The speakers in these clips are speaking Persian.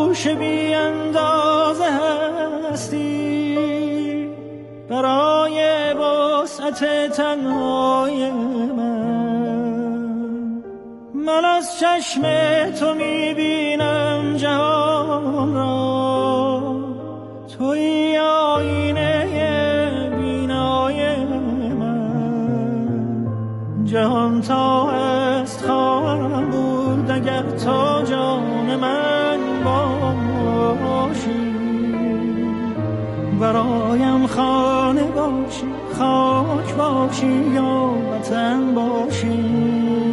آغوش بی اندازه هستی برای وسعت تنهای من از چشم تو میبینم جهان را، توی آینه بینای من. جهان تا است خواهم بود اگر تو جان من باشی، برایم خانه باشی، خاک باشی یا وطن باشی.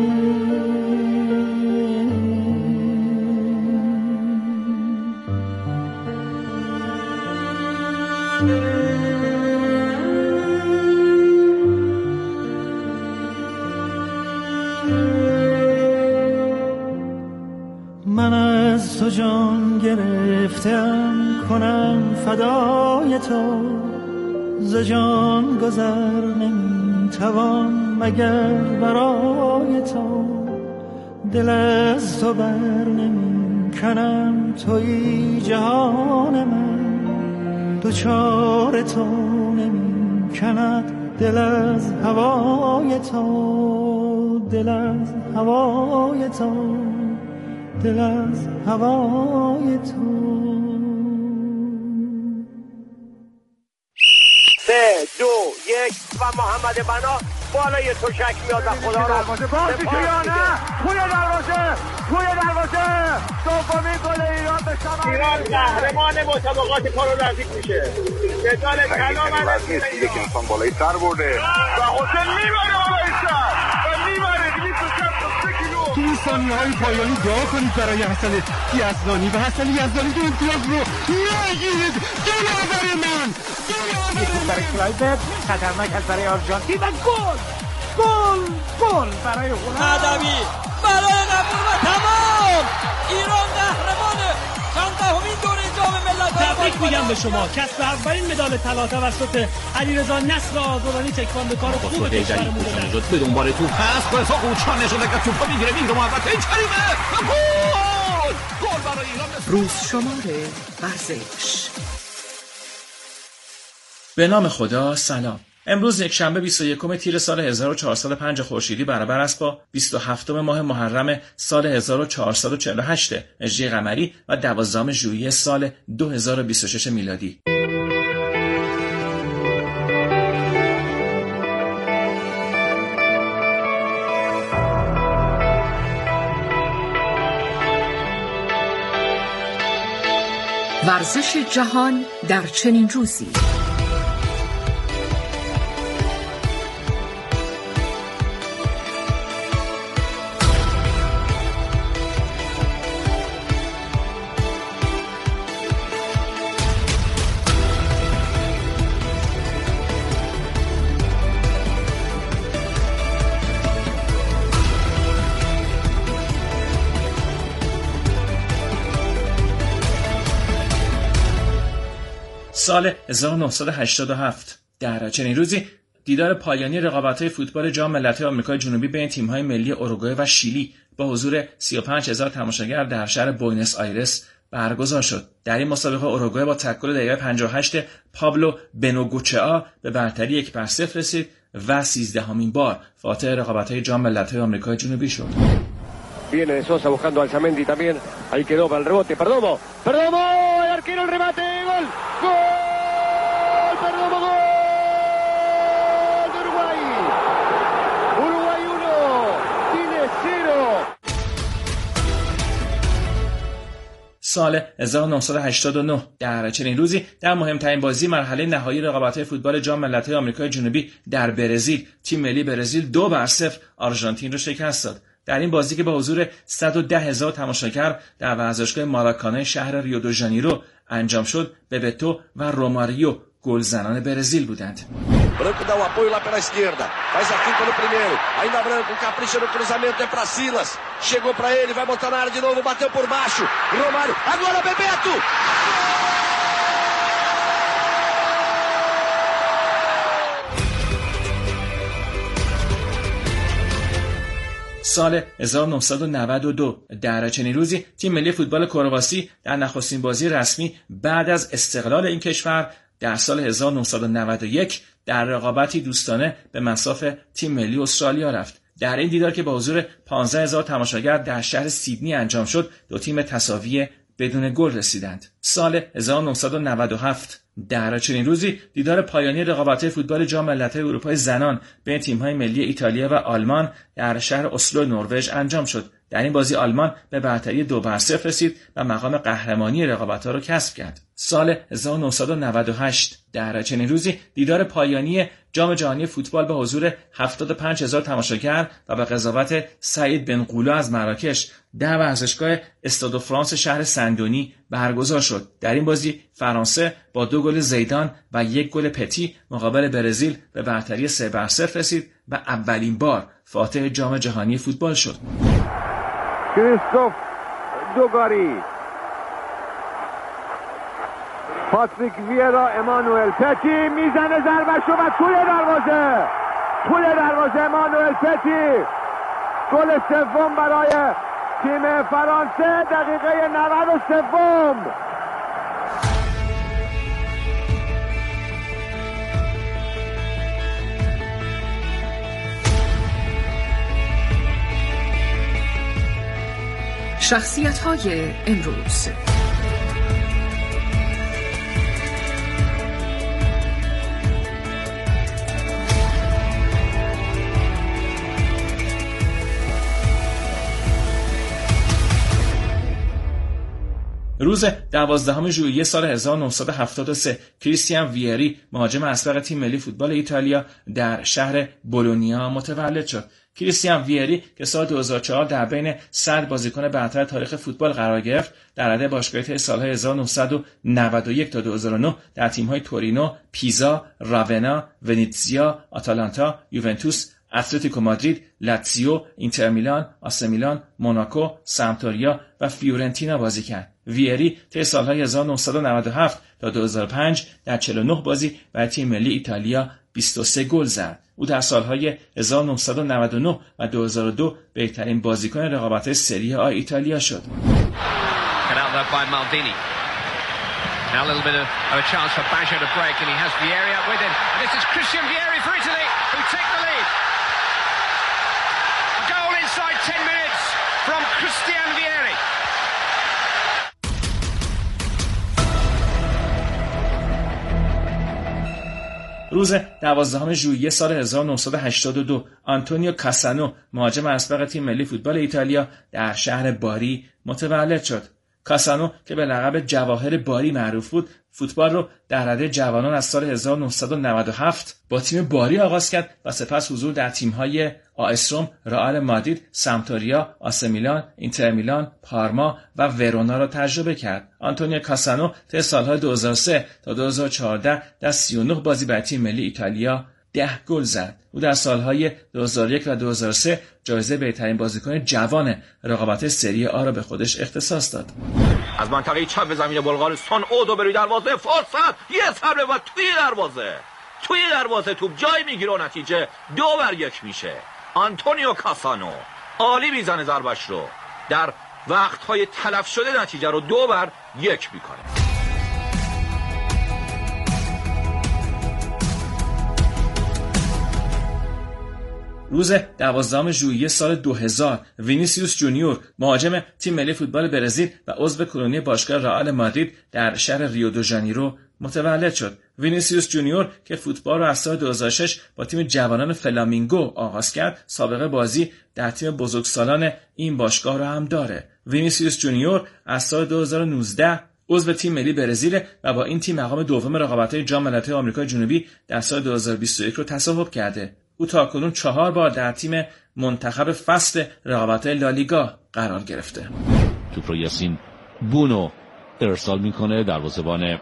من از تو جان گرفتم کنم فدای تو، ز جان گذر نمیتوان مگر برای تو. دل از تو بر نمیکنم توی جهان من، دوچار تو نمیکند دل از هوای تو، دل از هوای تو، دل از هوای تو. 3 2 1 و محمد بنا بالای تشک میاد و خدا رو دروازه باز میشه یا نه؟ توی دروازه دومین گل ایران به ثمر ایران قهرمان مسابقات پارالمپیک میشه. جدال کلام دیگه که انسان بالای سر برده و حسین میبره بالای سر و میبره 263 کیلو. تو این ثانیه‌های پایانی دعا کنید برای حسن یزدانی و حسن یزدانی دو امتیاز رو نگیرید. دلاور من برای کلایبرت، خطرناک از برای آرژانتین و گل برای هلند. ادبی برای قبول و تمام. ایران قهرمانه. چندمین دوره جام ملت‌ها. تبریک میگم به شما. کسب اولین مدال طلا توسط علیرضا نصر آزادانی تکواندوکار خوب کشورمون بود. به دنبال توپ هست، خلاص قوچان نشون که توپ میگیره میره محوطه کریمه. گل برای ایران. روز شماره ورزش. به نام خدا. سلام. امروز یکشنبه 21 تیر سال 1405 خورشیدی برابر است با 27 ماه محرم سال 1448 هجری قمری و 12 ژوئیه سال 2026 میلادی. ورزش جهان در چنین روزی. سال 1987 در چنین روزی دیدار پایانی رقابت‌های فوتبال جام ملت‌های آمریکای جنوبی بین تیم‌های ملی اوروگوئه و شیلی با حضور 35000 تماشاگر در شهر بوئنوس آیرس برگزار شد. در این مسابقه اوروگوئه با تکل دقیقه 58 پابلو بنوگوچئا به برتری 1-0 رسید و 13مین بار فاتح رقابت‌های جام ملت‌های آمریکای جنوبی شد. Viene Sosa buscando Alzamendi también. Ahí quedó para el rebote. Perdomo. El arquero, el remate. Gol. Perdomo, gol de Uruguay. Uruguay 1. Chile 0. سال 1989 در چنین روزی در مهمترین بازی مرحله نهایی رقابت‌های فوتبال جام ملت‌های آمریکای جنوبی در برزیل، تیم ملی برزیل 2-0 آرژانتین را شکست داد. در این بازی که با حضور 110,000 تماشاگر در ورزشگاه ماراکانا شهر ریو دو ژانیرو انجام شد، ببتو و روماریو گلزنان برزیل بودند. Branco dá o apoio lá pela esquerda. Faz a finta no primeiro. Ainda Branco capricha no cruzamento, é para Silas. Chegou para ele, vai botar na área de novo, bateu por baixo. Romário, agora Bebeto. سال 1992 در چنین روزی تیم ملی فوتبال کرواسی در نخستین بازی رسمی بعد از استقلال این کشور در سال 1991 در رقابتی دوستانه به مصاف تیم ملی استرالیا رفت. در این دیدار که با حضور 15,000 تماشاگر در شهر سیدنی انجام شد، دو تیم تساوی بدون گل رسیدند. سال 1997 در چنین روزی دیدار پایانی رقابت‌های فوتبال جام ملت‌های اروپای زنان بین تیم‌های ملی ایتالیا و آلمان در شهر اسلو نروژ انجام شد. در این بازی آلمان به برتری 2-0 رسید و مقام قهرمانی رقابت‌ها را کسب کرد. سال 1998 در چنین روزی دیدار پایانی جام جهانی فوتبال به حضور 75,000 تماشاگر و به قضاوت سعید بن قولا از مراکش در ورزشگاه استاد فرانس شهر سندونی برگزار شد. در این بازی فرانسه با 2 گل زیدان و 1 گل پتی مقابل برزیل به برتری 3-0 رسید و اولین بار فاتح جام جهانی فوتبال شد. کریستوف دوگاری، پاتریک ویرا، امانوئل پتی میزنه ضربه‌شو و توی دروازه امانوئل پتی، گل سوم برای تیم فرانسه دقیقه 93. شخصیت‌های امروز. روز 12 ژوئیه سال 1973 کریستیان ویری مهاجم اسبق تیم ملی فوتبال ایتالیا در شهر بولونیا متولد شد. کریستیان ویری که سال 2004 در بین 100 بازیکن برتر تاریخ فوتبال قرار گرفت، در رده باشگاهی سال‌های 1991 تا 2009 در تیم‌های تورینو، پیزا، راونا، ونیتزیا، آتالانتا، یوونتوس، اتلتیکو مادرید، لاتزیو، اینتر میلان، آسه میلان، موناکو، سامپدوریا و فیورنتینا بازی کرد. ویری طی سال‌های 1997 تا 2005 در 49 بازی برای تیم ملی ایتالیا 23 گل زد. او در سال‌های 1999 و 2002 بهترین بازیکن رقابت‌های سری آ ایتالیا شد. Now a little bit of a chance for Baggio to break, and he has Vieri up with him. And this is Christian Vieri for Italy, who take the lead. A goal inside 10 minutes from Christian Vieri. روز 12 ژوئیه سال 1982 آنتونیو کاسانو مهاجم اسبق تیم ملی فوتبال ایتالیا در شهر باری متولد شد. کاسانو که به لقب جواهر باری معروف بود، فوتبال رو در رده جوانان از سال 1997 با تیم باری آغاز کرد و سپس حضور در تیم‌های آس روم، رئال مادرید، سامپدوریا، آسه میلان، اینتر میلان، پارما و ورونا را تجربه کرد. آنتونیو کاسانو طی سال‌های 2003 تا 2014 در 39 بازی برای تیم ملی ایتالیا 10 گل زد. او در سال‌های 2001 و 2003 جایزه بهترین بازیکن جوان رقابت سری آ را به خودش اختصاص داد. از منطقه چپ زمین بلغارستان اودو بروی دروازه، فرصت، یه ضربه و توی دروازه توپ جای میگیره و نتیجه 2-1 میشه. آنتونیو کاسانو عالی میزنه ضربش رو، در وقت‌های تلف شده نتیجه رو 2-1 میکنه. روز 12 ژوئیه سال 2000 وینیسیوس جونیور مهاجم تیم ملی فوتبال برزیل و عضو کلونی باشگاه رئال مادرید در شهر ریو دو ژانیرو متولد شد. وینیسیوس جونیور که فوتبال را از سال 2006 با تیم جوانان فلامینگو آغاز کرد، سابقه بازی در تیم بزرگسالان این باشگاه را هم داره. وینیسیوس جونیور از سال 2019 عضو تیم ملی برزیل و با این تیم مقام دوم رقابت‌های جام ملت‌های آمریکای جنوبی در سال 2021 رو تصاحب کرده. او تاکنون 4 بار در تیم منتخب فصل رقابت‌های لالیگا قرار گرفته. توپ رو یاسین بونو ارسال میکنه، دروازه‌بان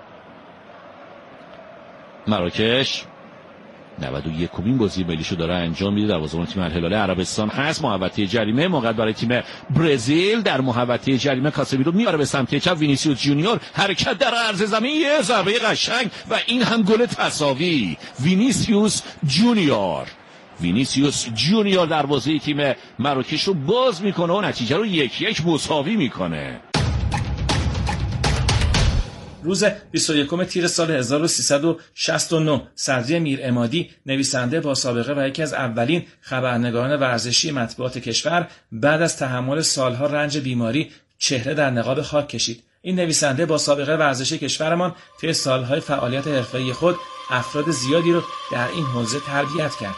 مراکش 91مین بازی ملیشو داره انجام میده. دروازه‌بان تیم الهلال عربستان هست. محوطه جریمه موقت برای تیم برزیل. در محوطه جریمه کاسمیرو میاره به سمت چپ، وینیسیوس جونیور حرکت در عرض زمین، یه ضربه قشنگ و این هم گل تساوی. وینیسیوس جونیور وینیسیوس جونیور دروازه تیم مراکش رو باز میکنه و نتیجه رو 1-1 مساوی میکنه. روز 21 تیر سال 1369 صدری میرعمادی، نویسنده با سابقه و یکی از اولین خبرنگاران ورزشی مطبوعات کشور، بعد از تحمل سالها رنج بیماری چهره در نقاب خاک کشید. این نویسنده با سابقه ورزشی کشورمان طی سالهای فعالیت حرفه‌ای خود افراد زیادی رو در این حوزه تربیت کرد.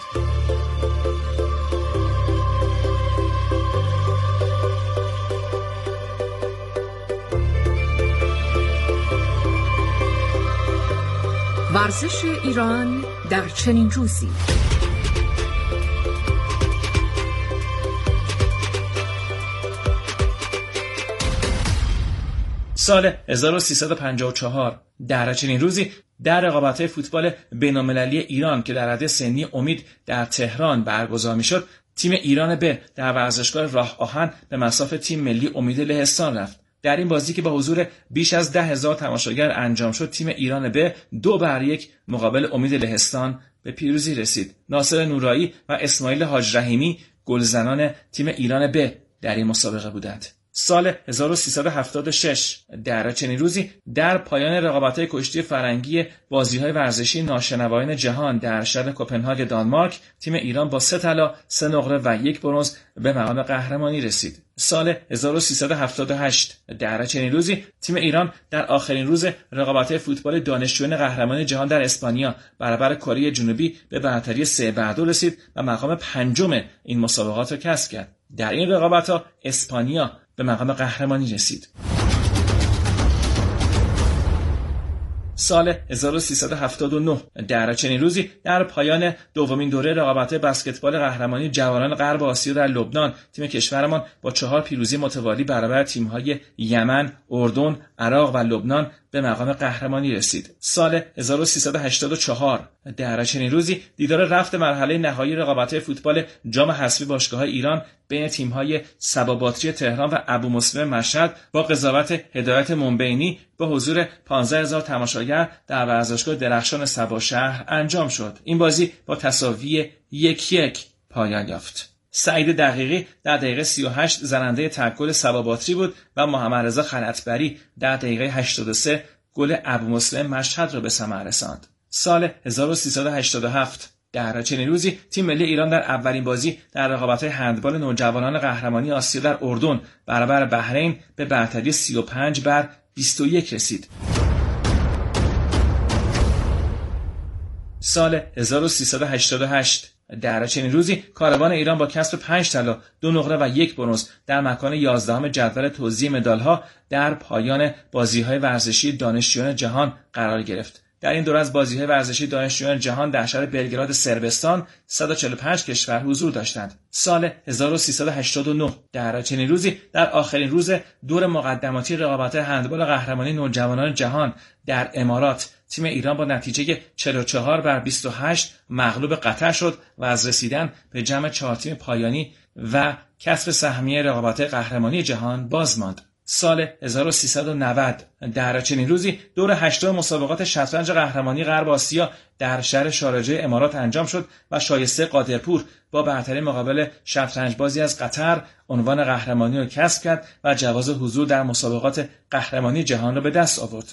ورزش ایران در چنین روزی. سال 1354 در چنین روزی در رقابت‌های فوتبال بین‌المللی ایران که در رده سنی امید در تهران برگزار می‌شد، تیم ایران ب در ورزشگاه راه آهن به مصاف تیم ملی امید لهستان رفت. در این بازی که با حضور بیش از 10,000 تماشاگر انجام شد، تیم ایران ب 2-1 مقابل امید لهستان به پیروزی رسید. ناصر نورایی و اسماعیل حاج رحیمی گلزنان تیم ایران ب در این مسابقه بودند. سال 1376 در چنین روزی در پایان رقابت‌های کشتی فرنگی بازی‌های ورزشی ناشنوایان جهان در شهر کوپنهاگ دانمارک، تیم ایران با 3 طلا، 3 نقره و 1 برنز به مقام قهرمانی رسید. سال 1378 در چنین روزی تیم ایران در آخرین روز رقابت‌های فوتبال دانشجویان قهرمانی جهان در اسپانیا برابر کره جنوبی به برتری 3-2 رسید و مقام 5 این مسابقات را کسب کرد. در این رقابت‌ها اسپانیا به مقام قهرمانی رسید. سال 1379 در چنین روزی در پایان دومین دوره رقابت‌های بسکتبال قهرمانی جوانان غرب آسیا در لبنان، تیم کشورمان با 4 پیروزی متوالی برابر تیم‌های یمن، اردن، عراق و لبنان به مقام قهرمانی رسید. سال 1384 در چنین روزی دیدار رفت مرحله نهایی رقابت‌های فوتبال جام حذفی باشگاه‌های ایران بین تیم‌های صبا-باتری تهران و ابو مسلم مشهد با قضاوت هدایت منبعینی با حضور 15,000 تماشاگر در ورزشگاه درخشان صبا شهر انجام شد. این بازی با تساوی 1-1 پایان یافت. سعید دقیقی در دقیقه 38 زننده تک گل صبا-باتری بود و محمد رضا خلعتبری در دقیقه 83 گل ابو مسلم مشهد را به ثمر رساند. سال 1387 در چنین روزی تیم ملی ایران در اولین بازی در رقابت‌های هندبال نوجوانان قهرمانی آسیا در اردن برابر بحرین به برتری 35-21 رسید. سال 1388 در چنین روزی کاروان ایران با کسب 5 طلا، 2 نقره و 1 برنز در مکان 11 جدول توزیع مدال‌ها در پایان بازی‌های ورزشی دانشجویان جهان قرار گرفت. در این دوره از بازی‌های ورزشی دانشجویان جهان در شهر بلگراد صربستان 145 کشور حضور داشتند. سال 1389 در چنین روزی در آخرین روز دور مقدماتی رقابت‌های هندبال قهرمانی نوجوانان جهان در امارات، تیم ایران با نتیجه 44-28 مغلوب قطر شد و از رسیدن به جمع 4 تیم پایانی و کسب سهمیه رقابت‌های قهرمانی جهان باز ماند. سال 1390 در چنین روزی دور 8 مسابقات شطرنج قهرمانی غرب آسیا در شهر شارجه امارات انجام شد و شایسته قادرپور با برتری مقابل شطرنج بازی از قطر عنوان قهرمانی را کسب کرد و جواز حضور در مسابقات قهرمانی جهان را به دست آورد.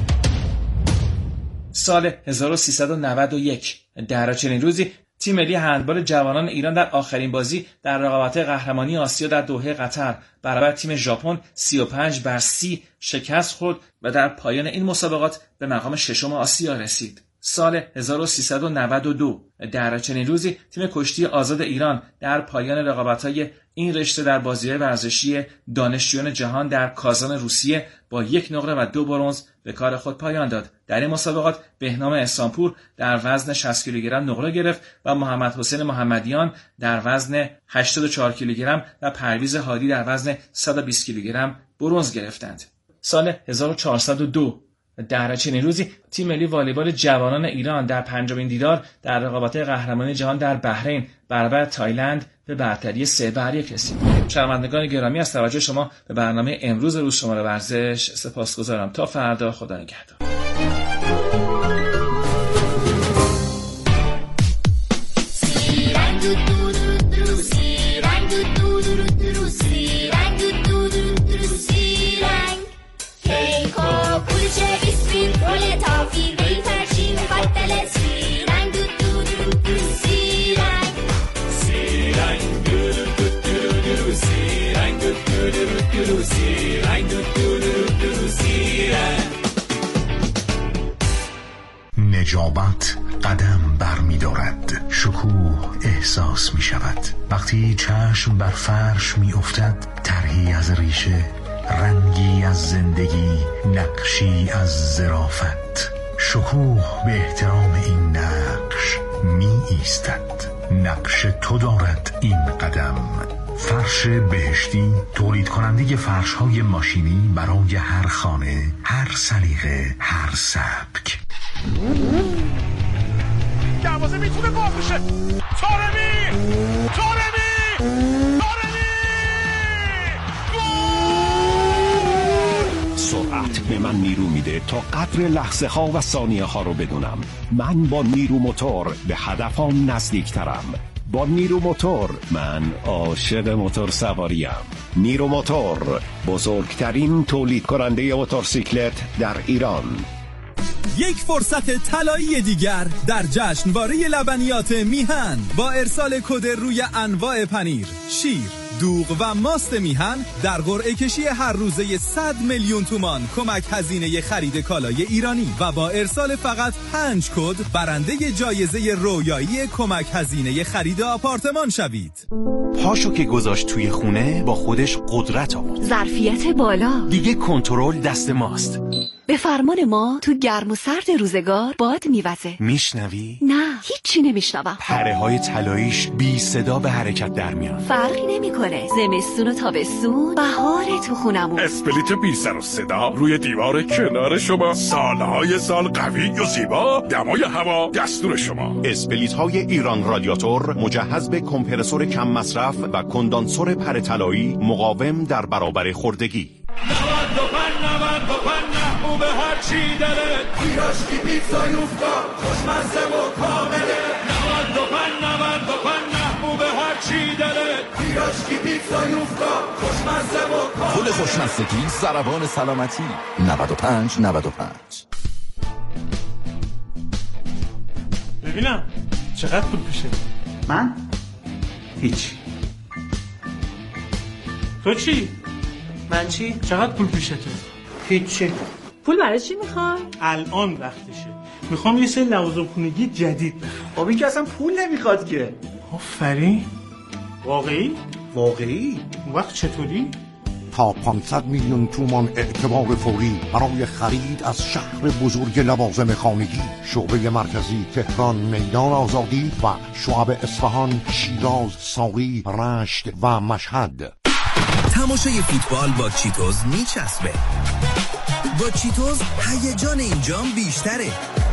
سال 1391 در چنین روزی تیم ملی هندبال جوانان ایران در آخرین بازی در رقابت‌های قهرمانی آسیا در دوحه قطر برابر تیم ژاپن 35-30 شکست خورد و در پایان این مسابقات به مقام 6 آسیا رسید. سال 1392 در چنین روزی تیم کشتی آزاد ایران در پایان رقابت‌های این رشته در بازی‌های ورزشی دانشجویان جهان در کازان روسیه با 1 نقره و 2 برنز به کار خود پایان داد. در این مسابقات بهنام احسانپور در وزن 60 کیلوگرم نقره گرفت و محمد حسین محمدیان در وزن 84 کیلوگرم و پرویز هادی در وزن 120 کیلوگرم برنز گرفتند. سال 1402 در چنین روزی تیم ملی والیبال جوانان ایران در 5مین دیدار در رقابت‌های قهرمانی جهان در بحرین برابر تایلند به برتری 3-1 رسید. شنوندگان گرامی، از توجه شما به برنامه امروز روزشمار ورزش سپاسگزارم. تا فردا، خدا نگهدار. سیرن نجابت قدم بر می دارد. شکوه احساس می شود وقتی چشم بر فرش می افتد. طرحی از ریشه، رنگی از زندگی، نقشی از ظرافت. شکوه به احترام این نقش می ایستد. نقش تو دارد این قدم. فرش بهشتی، تولید کننده فرش های ماشینی برای هر خانه، هر سلیقه، هر سبک. دروازه میتونه باز بشه. طارمی سرعت به من نیرو میده تا قدر لحظه ها و ثانیه ها رو بدونم. من با نیرو موتور به هدفم نزدیکترم. با نیرو موتور من عاشق موتور سواریم. نیرو موتور، بزرگترین تولید کننده موتورسیکلت در ایران. یک فرصت طلایی دیگر در جشنواره لبنیات میهن با ارسال کد روی انواع پنیر، شیر، دوغ و ماست میهن در قرعه کشی هر روزه 100 میلیون تومان کمک هزینه خرید کالای ایرانی و با ارسال فقط 5 کد برنده جایزه رویایی کمک هزینه خرید آپارتمان شوید. پاشو که گذاشت توی خونه با خودش قدرت آورد. ظرفیت بالا. دیگه کنترل دست ماست. به فرمان ما تو گرم و سرد روزگار باد میوزه. میشنوی؟ نه، هیچی نمیشنوم. پره های طلاییش بی صدا به حرکت در میان. فرقی نمیکنه. زمستون و تابستون، بهار تو خونمون. اسپلیت بی سر و صدا روی دیوار کنار شما. سالهای سال قوی و زیبا. دمای هوا دستور شما. اسپلیت های ایران رادیاتور مجهز به کمپرسور کم مصرف و کندانسور پره طلایی مقاوم در برابر خوردگی. 95 محبوب هر چی داره. پیراشکی پیتزا یوفتا خوشمزه و کامله. 95 محبوب هر چی داره. پیراشکی پیتزا یوفتا خوشمزه و کامله. پول خوشمزگی سربان سلامتی. 95. ببینم چقدر پول پیشه؟ من؟ هیچ. تو چی؟ من چی؟ چقدر پول پیشته؟ هیچی. پول برای چی میخوای؟ الان وقتشه. میخوام یه سری لوازم خونگی جدید بخرم. خب این که اصلا پول نمیخواد که. آفرین. واقعی؟ واقعی؟ اون وقت چطوری؟ تا 500 میلیون تومان اعتبار فوری برای خرید از شهر بزرگ لوازم خانگی. شعبه مرکزی تهران، میدان آزادی و شعب اصفهان، شیراز، ساری، رشت و مشهد. تماشای فوتبال با چیتوز میچسبه. با چیتوز هیجان اینجام بیشتره.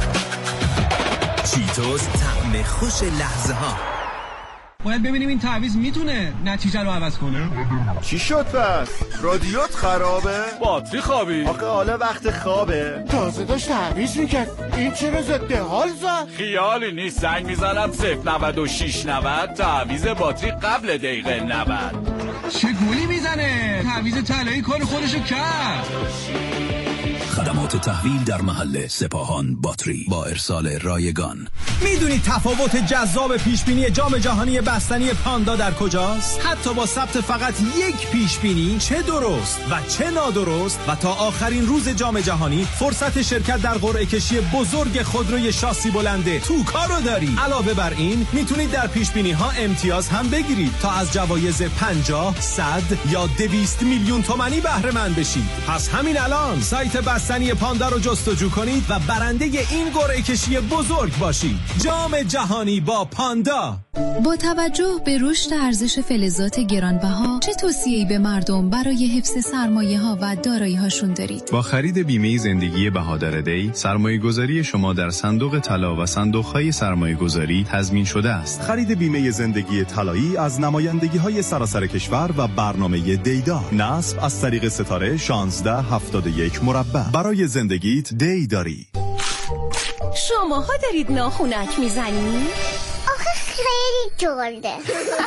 چیتوز طعم خوش لحظه ها. باید ببینیم این تعویض میتونه نتیجه رو عوض کنه. چی شد پس؟ رادیوت خرابه؟ باتری خوابی؟ آخه حالا وقت خوابه. تازه داشت تعویض میکرد. این چرا ضد حال زد؟ خیالی نیست، زنگ میزنم 09690 تعویض باتری قبل دقیقه 90. چه گولی میزنه؟ تعویض طلایی کار خودشو کرد. خدمات تحویل در محل سپاهان باتری با ارسال رایگان. میدونی تفاوت جذاب پیشبینی جام جهانی بستنی پاندا در کجاست؟ حتی با ثبت فقط یک پیشبینی، چه درست و چه نادرست، و تا آخرین روز جام جهانی فرصت شرکت در قرعه کشی بزرگ خودروی شاسی بلنده توکا رو داری. علاوه بر این میتونید در پیشبینی ها امتیاز هم بگیرید تا از جوایز 50، 100 یا 200 میلیون تومانی بهره مند بشید. پس همین الان سایت بستنی پاندا رو جستجو کنید و برنده این قرعه کشی بزرگ باشید. جام جهانی با پاندا. با توجه به رشد ارزش فلزات گرانبها، چه توصیه‌ای به مردم برای حفظ سرمایه‌ها و دارایی‌هاشون دارید؟ با خرید بیمه زندگی بهادر دی، سرمایه‌گذاری شما در صندوق طلا و صندوق‌های سرمایه‌گذاری تضمین شده است. خرید بیمه زندگی طلایی از نمایندگی‌های سراسر کشور و برنامه دیدار. نصب از طریق ستاره 1671 مربع. برای زندگیت دی داری. شماها دارید ناخونک میزنید؟ آخه خیلی جرده.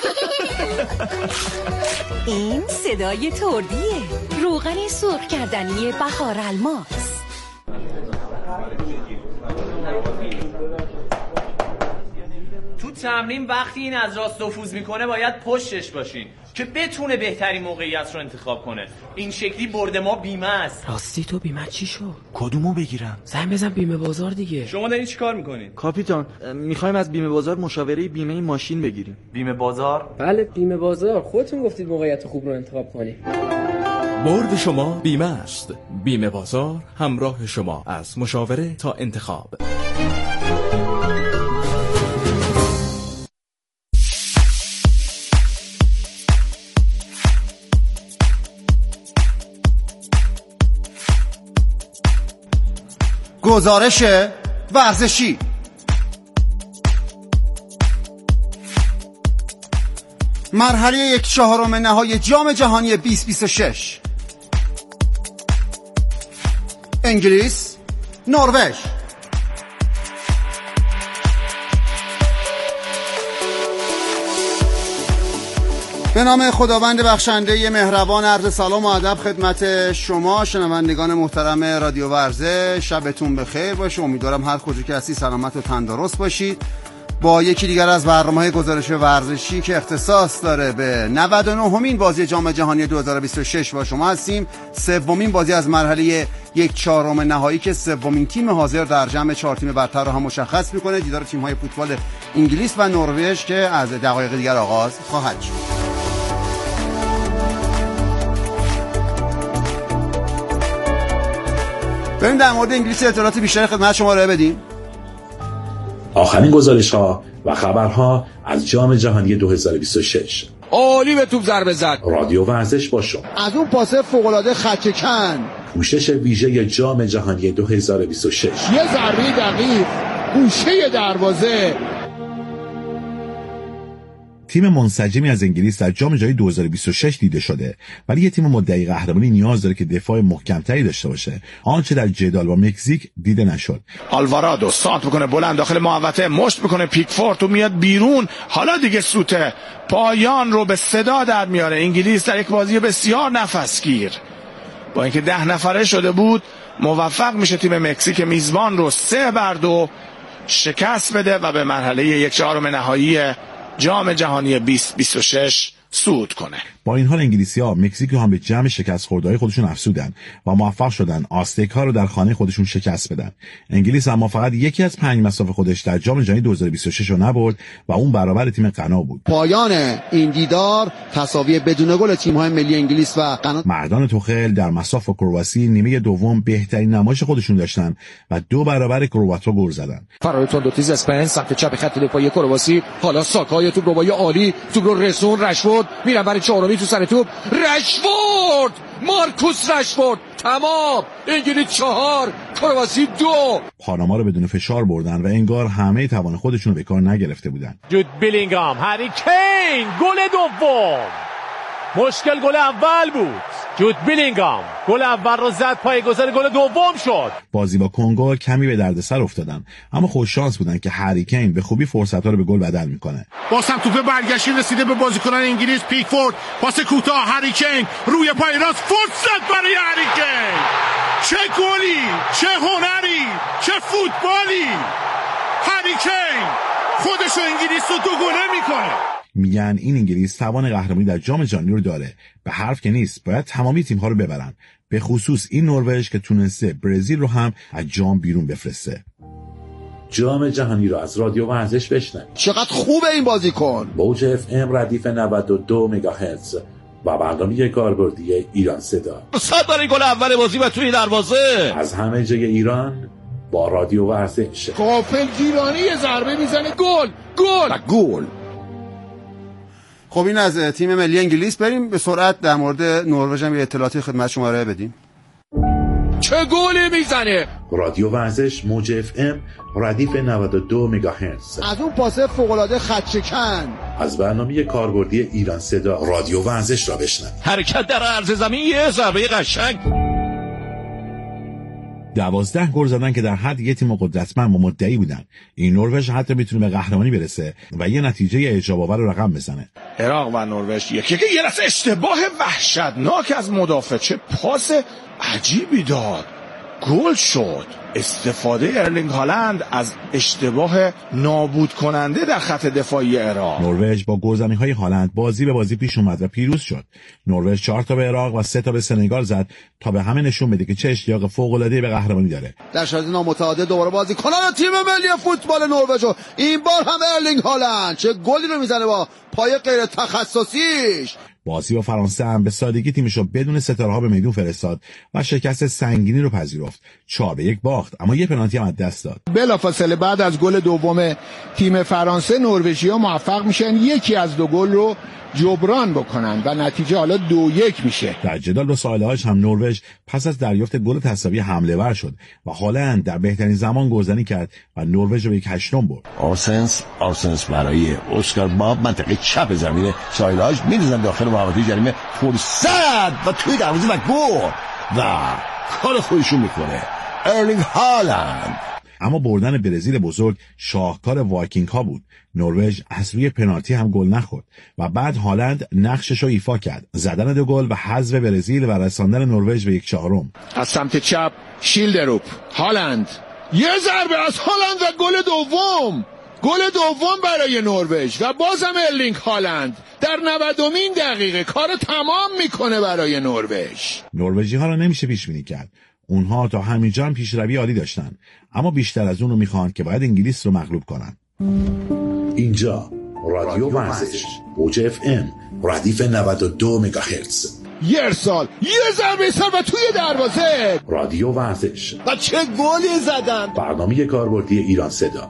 این صدای تردیه. روغن سرخ کردنی بهار الماس. تو تمرین وقتی این از راست نفوذ میکنه باید پشتش باشین، که بتونه بهترین موقعیت رو انتخاب کنه. این شکلی برد ما بیمه است. راستی تو بیمه چی شد؟ کدومو بگیرم؟ زنگ بزن بیمه بازار دیگه. شما دارین چیکار میکنین؟ کاپیتان میخوایم از بیمه بازار مشاوره بیمه ماشین بگیریم. بیمه بازار؟ بله بیمه بازار. خودتون گفتید موقعیت خوب رو انتخاب کنید. برد شما بیمه است. بیمه بازار همراه شما از مشاوره تا انتخاب. گزارش ورزشی. مرحله 1/4 نهایی جام جهانی 2026. انگلیس، نروژ. به نام خداوند بخشنده مهربان، عرض سلام و ادب خدمت شما شنوندگان محترم رادیو ورزش. شبتون بخیر باشه. امیدوارم هر کجا که هستی سلامت و تندرست باشید. با یکی دیگر از برنامه‌های گزارش ورزشی که اختصاص داره به 99مین بازی جام جهانی 2026 با شما هستیم. سومین بازی از مرحله 1/4 نهایی که سومین تیم حاضر در جمع 4 تیم برتر رو هم مشخص می‌کنه. دیدار تیم‌های فوتبال انگلیس و نروژ که از دقایق دیگر آغاز خواهد شد. بریم در مورد انگلیس اطلاعات بیشتری خدمت شما ارائه بدیم. آخرین گزارش‌ها و خبرها از جام جهانی 2026. عالی به توپ ضربه زد. رادیو ورزش با شما. از اون پاس فوق‌العاده خط‌کن. پوشش ویژه جام جهانی 2026. یه ضربه دقیق گوشه دروازه. تیم منسجمی از انگلیس در جام جهانی 2026 دیده شده، ولی یه تیم مدعی قهرمانی نیاز داره که دفاع محکم‌تری داشته باشه. آنچه در جدال با مکزیک دیده نشد. آلوارادو سانت میکنه بلند داخل محوطه، مشت میکنه پیکفورد و میاد بیرون. حالا دیگه سوته پایان رو به صدا در میاره. انگلیس در یک بازی بسیار نفسگیر با اینکه 10 نفره شده بود موفق میشه تیم مکزیک میزبان رو 3-2 شکست بده و به مرحله 1/4 نهایی جام جهانی 2026 صعود کنه. با این حال انگلیسی‌ها مکزیک رو هم به جمع شکست خورده‌های خودشون افزودن و موفق شدن آزتک‌ها رو در خانه خودشون شکست بدن. انگلیس اما فقط یکی از 5 مساف خودش در جام جهانی 2026 رو نبرد و اون برابر تیم غنا بود. پایان این دیدار تساوی بدون گل تیم‌های ملی انگلیس و غنا. مردان توخل در مساف کرواسی نیمه دوم بهترین نمایش خودشون داشتن و 2 برابر کروات‌ها گل زدن. فرار تندوتیز اسپنس سمت چپ خط دفاعی کرواسی. حالا ساکای توپ رو با عالی توپ رو رسون رشفورد میرن برای چهارمی تو سر توپ. رشفورد، مارکوس رشفورد. تمام. انگلیس 4 کرواسی 2. پاناما رو بدون فشار بردن و انگار همه توان خودشون رو به کار نگرفته بودن. جود بیلینگام، هری کین، گل دوم. مشکل گل اول بود. جود بیلینگام گل اول رو زد، پایه‌گذار گل دوم شد. بازی با کنگو کمی به دردسر افتادن، اما خوش شانس بودن که هری کین به خوبی فرصت‌ها رو به گل بدل میکنه. بازم توپ برگشتی رسیده به بازیکنان انگلیس. پیکفورد پاس کوتاه، هری کین روی پای راست، فرصت برای هری کین. چه گلی، چه هنری، چه فوتبالی. هری کین خودشو انگلیس رو 2 گله میکنه. میگن این انگلیس توان قهرمانی در جام جهانی رو داره. به حرف که نیست، باید تمامی تیم‌ها رو ببرن، به خصوص این نروژ که تونسته برزیل رو هم از جام بیرون بفرسته. جام جهانی رو از رادیو ورزش بشنوید. چقدر خوبه این بازیکن. موج FM ردیف 92 مگاهرتز و برنامه کاربردی ایران صدا. صد برای گل اول بازی و توی دروازه از همه جای ایران با رادیو ورزش. غافل گیرانی ضربه میزنه، گل. خب این از تیم ملی انگلیس. بریم به سرعت در مورد نروژ هم یه اطلاعاتی خدمت شما ارائه بدیم. چه گلی میزنه. رادیو ورزش موج FM ردیف 92 مگاهرتز. از اون پاس فوق‌العاده خط‌شکن. از برنامه کاربردی ایران صدا رادیو ورزش را بشنوید. حرکت در عرض زمین، یه ضربه قشنگ. 12 گل زدن که در حد یه تیم قدرتمند و مدعی بودن. این نروژ حتی میتونه به قهرمانی برسه و یه نتیجه اعجاب‌آور رو رقم بزنه. عراق و نروژ یه لحظه اشتباه وحشتناک از مدافع، چه پاس عجیبی داد. گل شد. استفاده ارلینگ هالند از اشتباه نابود کننده در خط دفاعی عراق. نروژ با گلزنی‌های هالند بازی به بازی پیش اومد و پیروز شد. نروژ 4 تا به عراق و 3 تا به سنگال زد تا به همه نشون بده که چه اشتیاق فوق‌العاده‌ای به قهرمانی داره. در شرایط نامتعادل دوباره بازیکنان تیم ملی فوتبال نروژ و این بار هم ارلینگ هالند چه گلی رو میزنه با پای غیر تخصصیش. بازی با فرانسه هم به سادگی تیمشو بدون ستاره‌ها به میدون فرستاد و شکست سنگینی رو پذیرفت. 4-1 باخت، اما یه پنالتی هم از دست داد. بلافاصله بعد از گل دوم تیم فرانسه، نروژی‌ها موفق میشن یکی از 2 گل رو جبران بکنن و نتیجه حالا 2-1 میشه. در جدال با ساحل‌هاش هم نروژ پس از دریافت گل تساوی حمله ور شد و هالند در بهترین زمان گلزنی کرد و نروژ رو به 1/8 برد. آرسنس برای اسکار باب منطقه چپ زمین ساحل‌هاش می‌ریزن داخل محوطه جریمه، فرصت و توی دروازه و گل و کار خودشون میکنه ارلینگ هالند. اما بردن برزیل بزرگ شاهکار وایکینگ ها بود. نروژ از روی پنالتی هم گل نخورد و بعد هالند نقشش رو ایفا کرد، زدن 2 گل و حذف برزیل و رساندن نروژ به 1/4. از سمت چپ شیلدروپ، هالند، یه ضربه از هالند و گل دوم برای نروژ و بازم ارلینگ هالند در 90مین دقیقه کار تمام میکنه برای نروژ. نروژی ها رو نمیشه پیش بینی کرد. اونها تا همینجا هم پیشروی عالی داشتن، اما بیشتر از اون رو میخوان که باید انگلیس رو مغلوب کنن. اینجا رادیو ورزش موج FM ردیف 92 مگاهرتز. یه ارسال، یه ضربه سر و توی دروازه. رادیو ورزش و چه گلی زدن. برنامه کاربردی ایران صدا.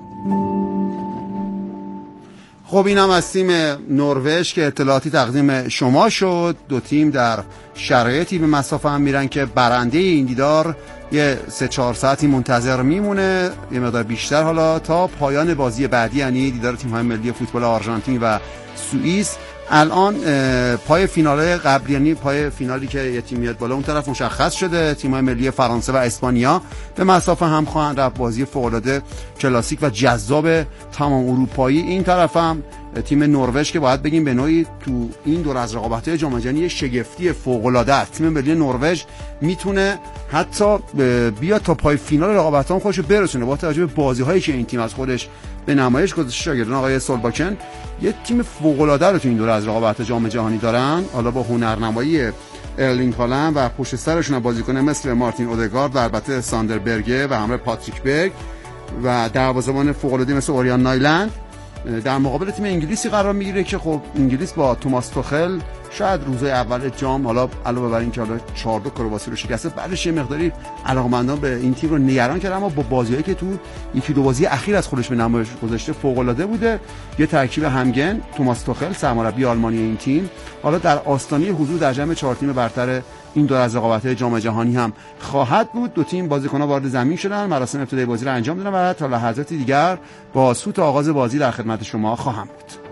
خب این هم از تیم نروژ که اطلاعاتی تقدیم شما شد. 2 تیم در شرایطی به مسافه هم میرن که برنده این دیدار یه 3-4 ساعتی منتظر میمونه، یه مقدار بیشتر حالا، تا پایان بازی بعدی، یعنی دیدار تیم‌های ملی فوتبال آرژانتین و سوئیس. الان پای فینال قبلی، یعنی پای فینالی که یه تیم میاد بالا اون طرف مشخص شده. تیم‌های ملی فرانسه و اسپانیا به مسافه هم خواهند رفت. بازی فوق‌العاده کلاسیک و جذاب تمام اروپایی. این طرف هم تیم نروژ که باید بگیم به نوعی تو این دور از رقابت‌های جام جهانی شگفتی فوق‌العاده است. تیم ملی نروژ میتونه حتی بیاد تا پای فینال رقابت‌ها خودش رو برسونه با توجه به بازی‌هایی که این تیم از خودش به نمایش گذاشته. شاگردان آقای سولباکن یه تیم فوق‌العاده رو تو این دور از رقابت جام جهانی دارن، حالا با هنرنمایی ارلینگ هالند و پشت سرشون بازیکن مثل مارتین اودگارد و البته ساندر برگه و همراه پاتریک برگ و دروازه‌بان فوق‌العاده مثل اوریان نایلند. در مقابل تیم انگلیسی قرار میگیره که خب انگلیس با توماس توخل شاید روزهای اول جام، حالا علاوه بر این که حالا 4-2 کرواسی رو شکسته، بعدش یه مقداری علاقمندان به این تیم رو نگران کرد، اما با بازیایی که تو 1-2 بازی اخیر از خودش به نمایش گذاشته فوق‌العاده بوده. یه ترکیب همگن، توماس توخل سرمربی آلمانی این تیم، حالا در آستانه حضور در جمع 4 تیم برتر این دور از رقابت‌های جام جهانی هم خواهد بود. 2 تیم بازیکن‌ها وارد زمین شدن، مراسم ابتدایی بازی رو انجام دادن و تا لحظات دیگر با سوت آغاز بازی در خدمت شما خواهم بود.